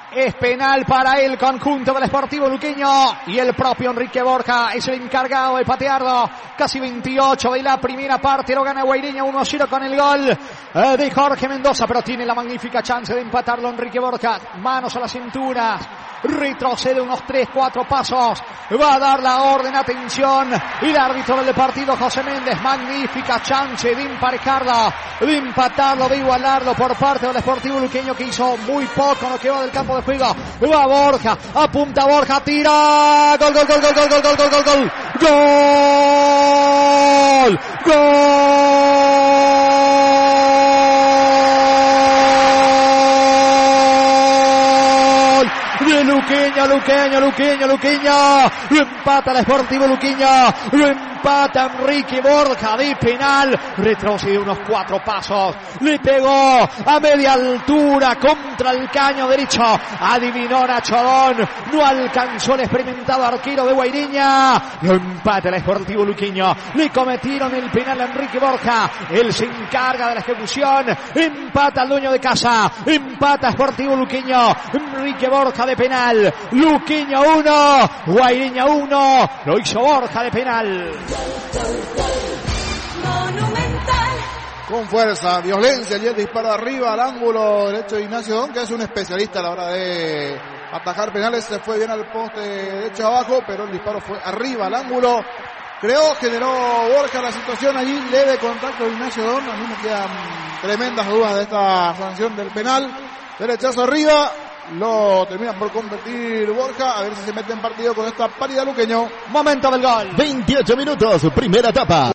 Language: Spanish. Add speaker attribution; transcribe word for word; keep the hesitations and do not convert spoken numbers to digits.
Speaker 1: Es penal para el conjunto del Sportivo Luqueño y el propio Enrique Borja es el encargado de patearlo. Casi veintiocho de la primera parte, lo gana Guaireña uno a cero con el gol de Jorge Mendoza, pero tiene la magnífica chance de empatarlo Enrique Borja. Manos a la cintura, retrocede unos tres cuatro pasos, va a dar la orden, atención, el árbitro del partido José Méndez. Magnífica chance de emparejarlo, de empatarlo, de igualarlo por parte del Sportivo Luqueño, que hizo muy poco en lo que va del campo de juego. Va Borja, apunta Borja, tira, gol, gol, gol, gol, gol, gol, gol, gol, gol, gol, gol, gol de Luqueño, Luqueño, Luqueño, Luqueño, lo empata el Sportivo Luqueño, lo empata Enrique Borja de penal, retrocede unos cuatro pasos, le pegó a media altura contra el caño derecho, adivinó Nachodón, no alcanzó el experimentado arquero de Guaireña, lo empata el Sportivo Luqueño, le cometieron el penal a Enrique Borja, él se encarga de la ejecución, empata al dueño de casa, empata Sportivo Luqueño, Enrique Borja de penal, Luqueño uno, Guaireña uno, lo hizo Borja de penal.
Speaker 2: Con fuerza, violencia, y el disparo arriba al ángulo derecho de Ignacio Don, que es un especialista a la hora de atajar penales. Se fue bien al poste derecho abajo, pero el disparo fue arriba al ángulo. Creó, generó Borja la situación allí, leve contacto de Ignacio Don. A mí me quedan tremendas dudas de esta sanción del penal. Derechazo arriba, lo termina por convertir Borja, a ver si se mete en partido con esta pálida Luqueño.
Speaker 1: Momento del gol.
Speaker 3: veintiocho minutos, primera etapa.